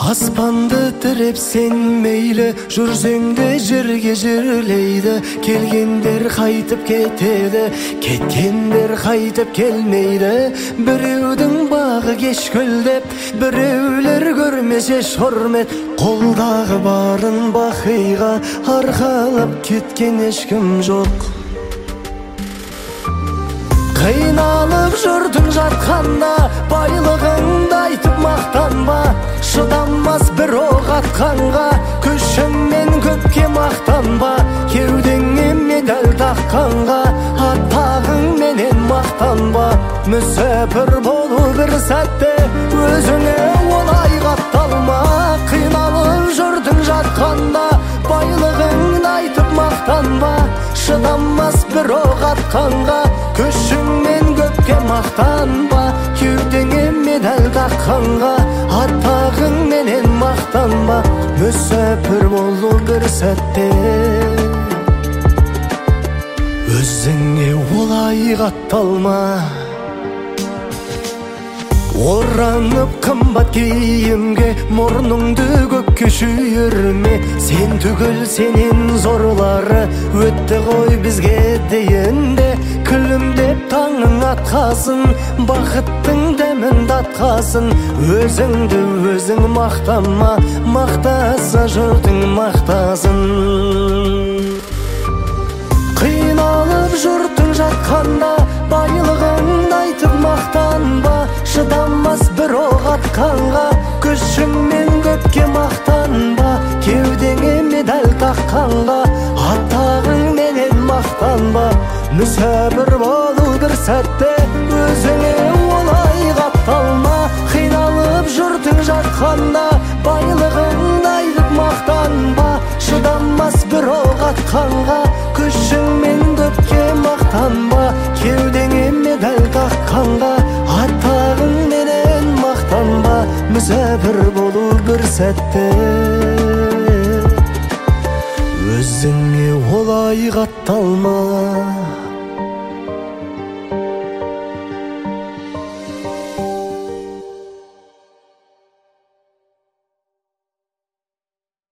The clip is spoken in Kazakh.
Аспанды тіреп сен мейлі, жүрсеңде жерге жерлейді. Келгендер қайтып кетеді, кеткендер қайтып келмейді. Біреудің бағы кеш көлдеп, біреулер көрмесе құрмет. Қолдағы барын бақиға арқалап кеткен ешкім жоқ. Қиналып жүрдің жатқанда, байлығыңды айтып мақтанба. Шыдамас бір оқ атқанға, күшіңмен көпке мақтанба. Кеудеңе медаль таққанға, атағыңменен мақтанба. Мүсәпір болу бір сәтте, өзіңе олай қапталма. Қиналып жүрдің жатқанда, байлығыңды айтып мақтанба. Шыдамас бір оқ атқанға, күшіңмен көпке мақтанба. Кеудеңе медаль таққанға, атағыңменен мақтанба. Мүсәпір болу бір сәтте, өзіңе олай қатталма. Оранып қымбат киімге, мұрныңды көкке шүйірме. Сен түгіл сенен зорлары өтті ғой бізге дейінде. Күлімдеп таңың атқасын, бақыттың дәмін татқасын. Өзіңді өзің мақтама, мақтаса жұртың мақтасын. Қиналып жұртың жатқанда, байлығыңды айтып мақтанба. Шыдамас бір оқ атқанға, күшіңмен көпке мақтанба. Кеудеңе медаль таққанға, атағыңменен мақтанба. Мүсәпір болу бір сәтте, өзіңе олай қапталма. Қиналып жұртың жатқанда, байлығыңды айтып мақтанба. Шыдамас бір оқ атқанға, күшіңмен көпке мақтанба. Кеудеңе медаль таққанға, атағыңменен мақтанба. Мүсәпір болу бір сәтте, өзіңе олай қатталма.